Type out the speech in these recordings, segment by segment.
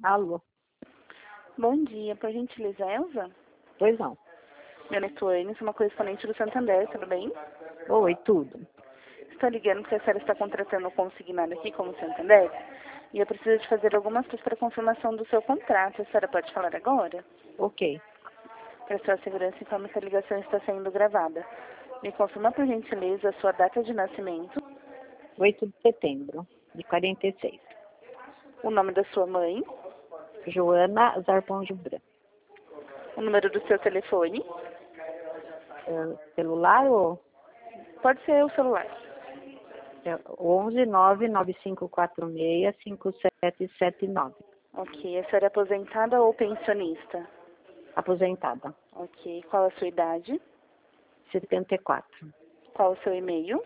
Alô? Bom dia, por gentileza, Elza? Pois não. Meu nome é Tuane, sou uma correspondente do Santander, tudo bem? Oi, tudo. Estou ligando porque a senhora está contratando um consignado aqui como Santander e eu preciso de fazer algumas coisas para confirmação do seu contrato. A senhora pode falar agora? Ok. Para sua segurança, informe que a ligação está sendo gravada. Me confirma, por gentileza, a sua data de nascimento, 8 de setembro de 46. o nome da sua mãe, Joana Zarpão Gibran. o número do seu telefone, Celular ou pode ser o celular. 11 99546 5779. Ok, a senhora é aposentada ou pensionista? Aposentada. Ok, qual a sua idade? 74. Qual o seu e-mail?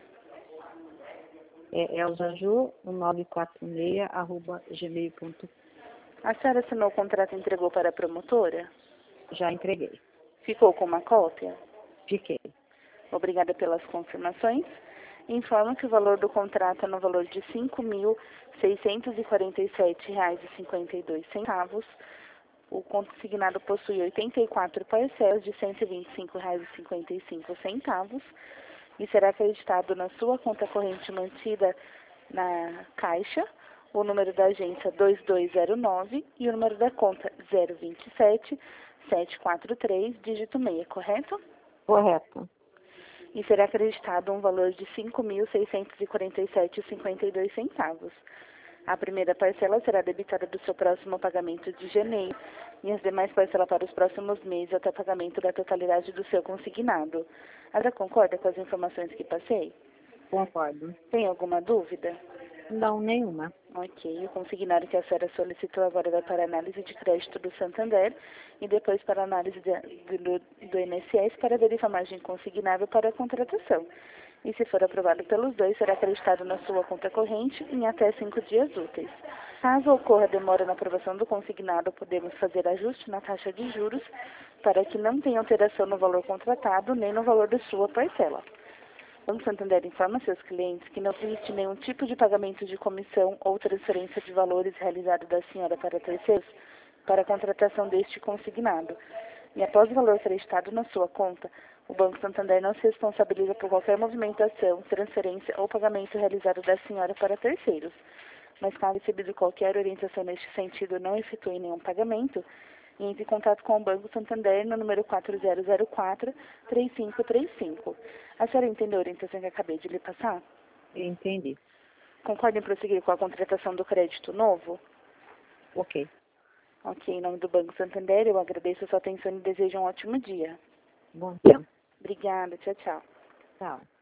É elzaju 1946 @gmail.com. A senhora assinou o contrato e entregou para a promotora? Já entreguei. Ficou com uma cópia? Fiquei. Obrigada Obrigada pelas confirmações. Informo que o valor do contrato é no valor de R$ 5.647,52. O consignado possui 84 parcelas de R$ 125,55 e será acreditado na sua conta corrente mantida na Caixa, o número da agência 2209 e o número da conta 027 743, dígito 6, correto? Correto. E será acreditado um valor de R$ 5.647,52. A primeira parcela será debitada do seu próximo pagamento de janeiro e as demais parcelas para os próximos meses até o pagamento da totalidade do seu consignado. A senhora concorda com as informações que passei? Concordo. Tem alguma dúvida? Não, nenhuma. Ok, o consignado que a senhora solicitou agora vai para análise de crédito do Santander e depois para análise do INSS para ver a margem consignável para a contratação. E se for aprovado pelos dois, será acreditado na sua conta corrente em até 5 dias úteis. Caso ocorra demora na aprovação do consignado, podemos fazer ajuste na taxa de juros para que não tenha alteração no valor contratado nem no valor da sua parcela. O Banco Santander informa seus clientes que não existe nenhum tipo de pagamento de comissão ou transferência de valores realizado da senhora para terceiros para a contratação deste consignado. E após o valor acreditado na sua conta, o Banco Santander não se responsabiliza por qualquer movimentação, transferência ou pagamento realizado da senhora para terceiros. Mas caso recebido qualquer orientação neste sentido não efetue nenhum pagamento, entre em contato com o Banco Santander no número 4004-3535. A senhora entendeu a orientação que acabei de lhe passar? Entendi. Concorda em prosseguir com a contratação do crédito novo? Ok. Ok, em nome do Banco Santander, eu agradeço a sua atenção e desejo um ótimo dia. Bom dia. Obrigada, tchau, tchau. Tchau.